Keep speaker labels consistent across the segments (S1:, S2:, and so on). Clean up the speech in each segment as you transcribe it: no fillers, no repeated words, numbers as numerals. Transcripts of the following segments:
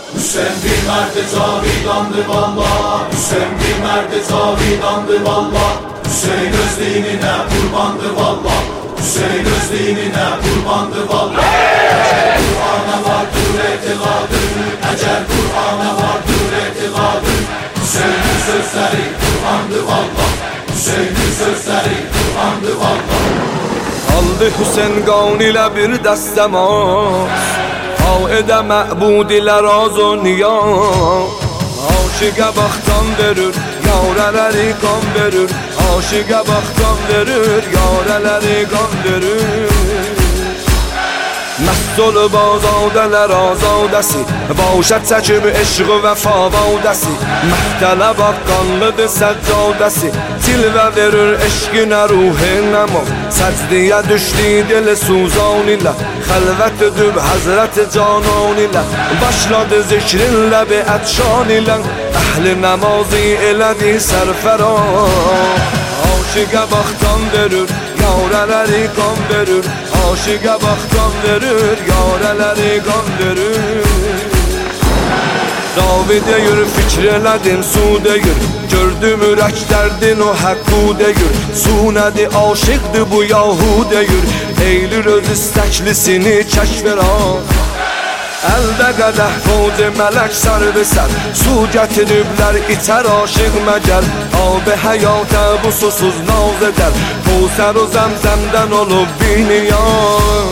S1: Hüseyin bir merdi cavidandı valla, Hüseyin bir merdi cavidandı valla, Hüseyin öz dinine kurbandı valla, Hüseyin öz dinine kurbandı valla. Ecel Kur'an'a vardır etiqadı, ecel Kur'an'a vardır etiqadı, Hüseyin'in sözleri Kur'andı valla, Hüseyin'in sözleri Kur'andı valla.
S2: Aldı Hüseyin qavn ilə bir dəstəmaz, edə məbud ilə raz o niyaz. Aşıqə baxtan verir, yarələri qan verir, aşıqə baxtan verir, yarələri qan verir. Məst olub azadələr azadəsi, başət çəkib eşq və favadəsi, məhtələ baqqanlıdır səccadəsi, tilvə verir eşqinə ruhin nəma. Səcdiyə düşdü dil suzan ilə, xəlvət edib həzrət canan ilə, başladı zikrin ləbi ətşan ilə, əhli nəmazi elədi sərfəran. Aşıqə baxtan verir, yarələri qan verir, aşıqə baxtan verir, yarələri qan verir. Ravi deyir, fikr elədim, su deyir, gördüm ürək dərdin o həqqu deyir, su nədir, aşıqdır bu yahu deyir, eylir öz istəklisini kəşf verən. Əldə qədəh qoldu mələk sərvisər, su gətiriblər itər aşıq məgər, ab-i həyatə bu susuz naz edər, Qovsər o zəmzəmdən olub biniyar.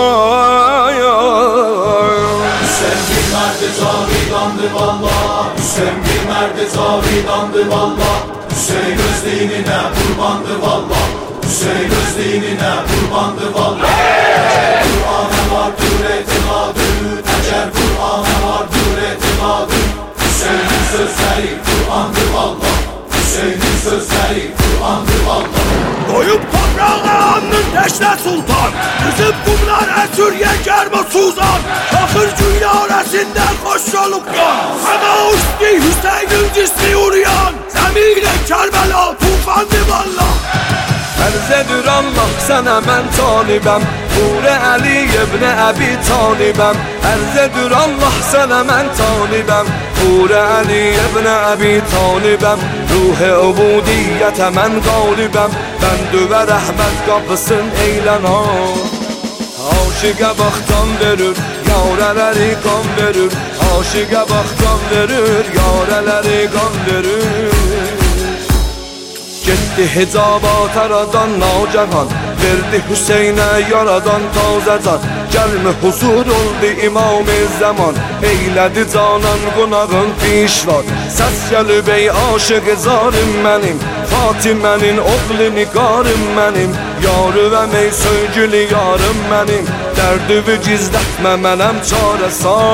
S1: Hüseyin bir merdi cavidandı valla, Hüseyin bir merdi cavidandı valla, Hüseyin öz dinine kurbandı valla, Hüseyin öz dinine kurbandı valla. Ecel Kur'an'a vardır etiqadı, ecel Kur'an'a vardır etiqadı, Hüseyin'in sözleri Kur'andı valla, Hüseyin'in sözleri Kur'andı valla.
S3: Koyup toprağa anın teşne sultan, bizim kumlar esür yeker mi suzan, Fakir cüyaresinden hoş olup yan, Ama uçtu Hüseyin'in cismi uğrayan, Zemine Kerbela tufandı valla.
S2: Ərzedir Allah sənə mən talibəm, Nuri Əli ibn Əbi talibəm. Ərzedir Allah sənə mən talibəm, Nuri Əli ibn Əbi talibəm. Ruh-i ubudiyyətə mən qalibəm, Bəndü və rəhmət qapısın eylən ha. Aşıqə baxtan verir, yarələri qan verir, aşıqə baxtan verir, yarələri qan verir. Getdi hicabat aradan nacahan, verdi Hüseynə yaradan tazə can, gəlmi huzur oldu imam-ı zaman, eylədi canan qonağın pişvar. Səs gəlib ey aşıq zarım mənim, Fatimənin oğlu nigarım mənim, yarı və mey söygülü yarım mənim, dərdimi gizlətmə mənəm çarə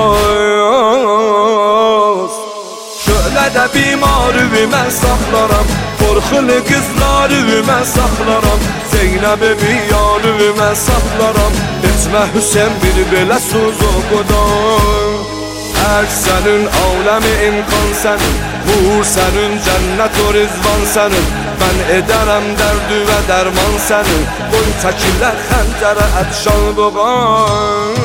S2: saz. Şölədə bimarı mən saxlaram, qorxulu qızları mən saxlaram, Zeynəbi biyarı mən saxlaram, etmə Hüseyin bir belə suzu qudam. Ərk sənin, aləmi imkan sənin, Vur sənin, cənnət o rizvan sənin, Mən edərəm dərdü və dərman sənin, Qoy çəkilər xəncərə ətşan buğan.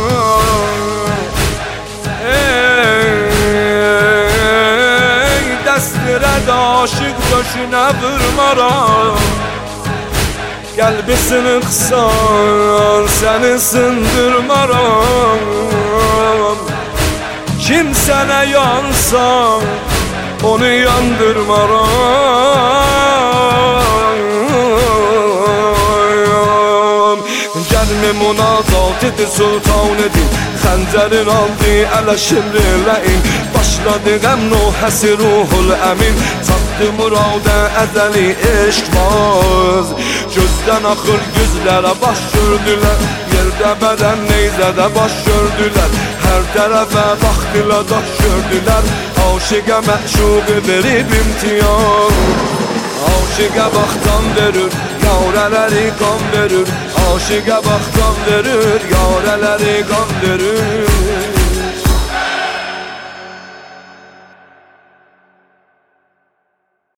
S2: Dəstərəd aşıq döşünə vurmaram, Qəlbisini qısan, səni sındırmaram, Kim sənə yansan, onu yandırmaram. Gəlmi münazat edir, sultan edir, Xəncərin aldı ələ şirləyin, Başladı qəmn o həsi ruhul əmin, Çatdı muradə əzəli eşqbaz. Gözdən axır gözlərə baş gördülər, Yerdə bədən neyzədə baş gördülər, Hər tərəfə baxdılar daş gördülər, Aşıqə məşuqı verib imtiyan. Aşıqə baxtan verir, yarələri qan verir, Aşıqə baxtan verir, yarələri qan verir.